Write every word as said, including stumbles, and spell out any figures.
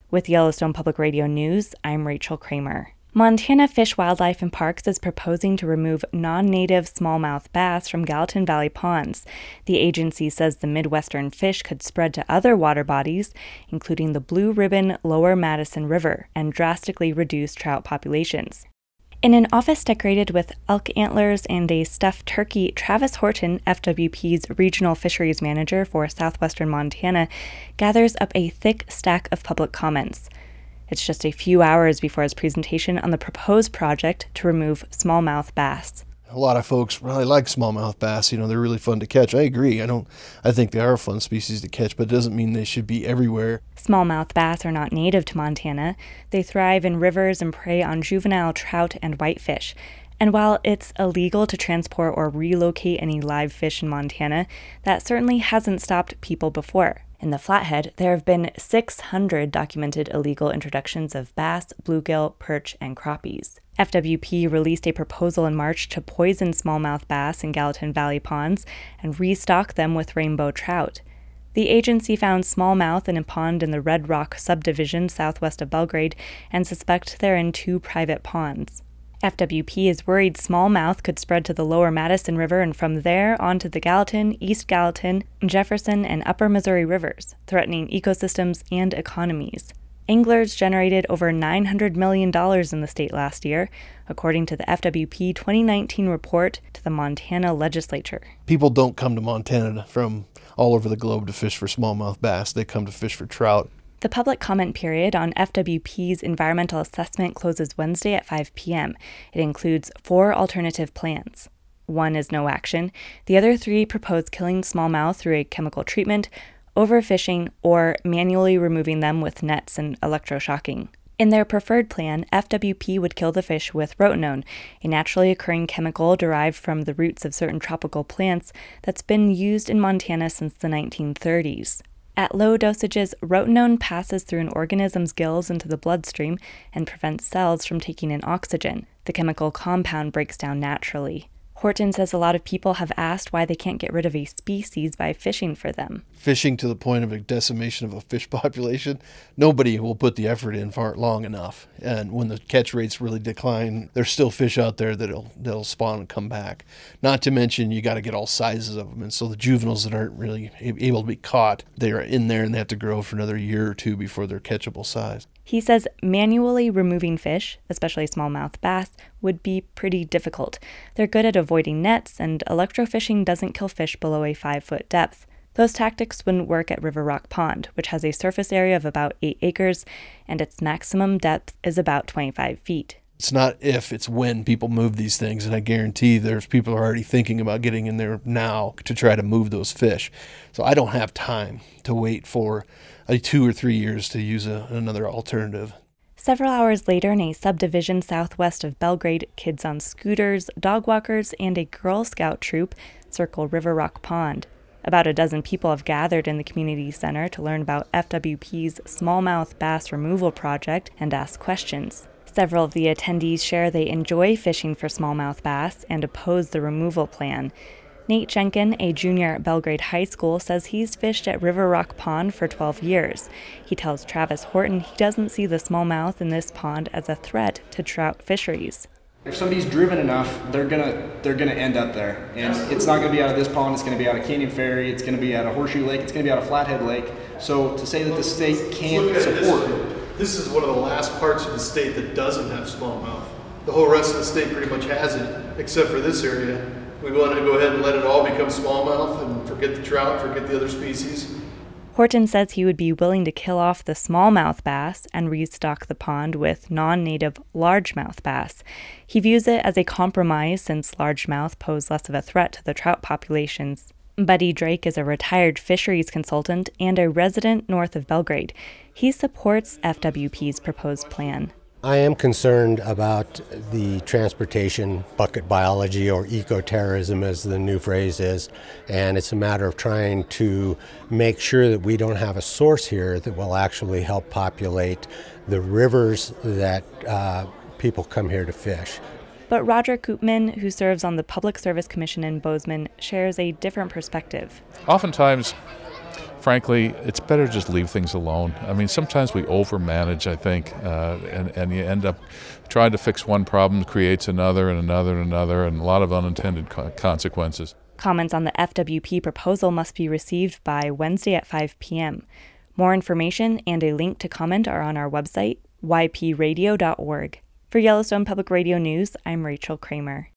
With Yellowstone Public Radio News, I'm Rachel Kramer. Montana Fish, Wildlife and Parks is proposing to remove non-native smallmouth bass from Gallatin Valley ponds. The agency says the Midwestern fish could spread to other water bodies, including the Blue Ribbon Lower Madison River, and drastically reduce trout populations. In an office decorated with elk antlers and a stuffed turkey, Travis Horton, F W P's regional fisheries manager for southwestern Montana, gathers up a thick stack of public comments. It's just a few hours before his presentation on the proposed project to remove smallmouth bass. A lot of folks really like smallmouth bass. You know, they're really fun to catch. I agree. I don't. I think they are a fun species to catch, but it doesn't mean they should be everywhere. Smallmouth bass are not native to Montana. They thrive in rivers and prey on juvenile trout and whitefish. And while it's illegal to transport or relocate any live fish in Montana, that certainly hasn't stopped people before. In the Flathead, there have been six hundred documented illegal introductions of bass, bluegill, perch, and crappies. F W P released a proposal in March to poison smallmouth bass in Gallatin Valley ponds and restock them with rainbow trout. The agency found smallmouth in a pond in the Red Rock subdivision southwest of Belgrade and suspect they're in two private ponds. F W P is worried smallmouth could spread to the lower Madison River and from there onto the Gallatin, East Gallatin, Jefferson, and Upper Missouri rivers, threatening ecosystems and economies. Anglers generated over nine hundred million dollars in the state last year, according to the F W P twenty nineteen report to the Montana legislature. People don't come to Montana from all over the globe to fish for smallmouth bass. They come to fish for trout. The public comment period on F W P's environmental assessment closes Wednesday at five p.m. It includes four alternative plans. One is no action. The other three propose killing smallmouth through a chemical treatment, overfishing, or manually removing them with nets and electroshocking. In their preferred plan, F W P would kill the fish with rotenone, a naturally occurring chemical derived from the roots of certain tropical plants that's been used in Montana since the nineteen thirties. At low dosages, rotenone passes through an organism's gills into the bloodstream and prevents cells from taking in oxygen. The chemical compound breaks down naturally. Horton says a lot of people have asked why they can't get rid of a species by fishing for them. Fishing to the point of a decimation of a fish population, nobody will put the effort in for long enough. And when the catch rates really decline, there's still fish out there that'll that'll spawn and come back. Not to mention, you got to get all sizes of them. And so the juveniles that aren't really able to be caught, they are in there and they have to grow for another year or two before they're catchable size. He says manually removing fish, especially smallmouth bass, would be pretty difficult. They're good at avoiding nets, and electrofishing doesn't kill fish below a five-foot depth. Those tactics wouldn't work at River Rock Pond, which has a surface area of about eight acres, and its maximum depth is about twenty-five feet. It's not if, it's when people move these things, and I guarantee there's people are already thinking about getting in there now to try to move those fish. So I don't have time to wait for a two or three years to use a, another alternative. Several hours later, in a subdivision southwest of Belgrade, kids on scooters, dog walkers, and a Girl Scout troop circle River Rock Pond. About a dozen people have gathered in the community center to learn about F W P's smallmouth bass removal project and ask questions. Several of the attendees share they enjoy fishing for smallmouth bass and oppose the removal plan. Nate Jenkin, a junior at Belgrade High School, says he's fished at River Rock Pond for twelve years. He tells Travis Horton he doesn't see the smallmouth in this pond as a threat to trout fisheries. If somebody's driven enough, they're gonna they're gonna end up there, and it's not gonna be out of this pond. It's gonna be out of Canyon Ferry. It's gonna be out of Horseshoe Lake. It's gonna be out of Flathead Lake. So to say that the state can't support. This is one of the last parts of the state that doesn't have smallmouth. The whole rest of the state pretty much has it, except for this area. We want to go ahead and let it all become smallmouth and forget the trout, forget the other species. Horton says he would be willing to kill off the smallmouth bass and restock the pond with non-native largemouth bass. He views it as a compromise since largemouth pose less of a threat to the trout populations. Buddy Drake is a retired fisheries consultant and a resident north of Belgrade. He supports F W P's proposed plan. I am concerned about the transportation bucket biology, or ecoterrorism as the new phrase is, and it's a matter of trying to make sure that we don't have a source here that will actually help populate the rivers that uh, people come here to fish. But Roger Koopman, who serves on the Public Service Commission in Bozeman, shares a different perspective. Oftentimes, frankly, it's better to just leave things alone. I mean, sometimes we overmanage, I think, uh, and, and you end up trying to fix one problem, creates another and another and another, and a lot of unintended co- consequences. Comments on the F W P proposal must be received by Wednesday at five p.m. More information and a link to comment are on our website, y p radio dot org. For Yellowstone Public Radio News, I'm Rachel Kramer.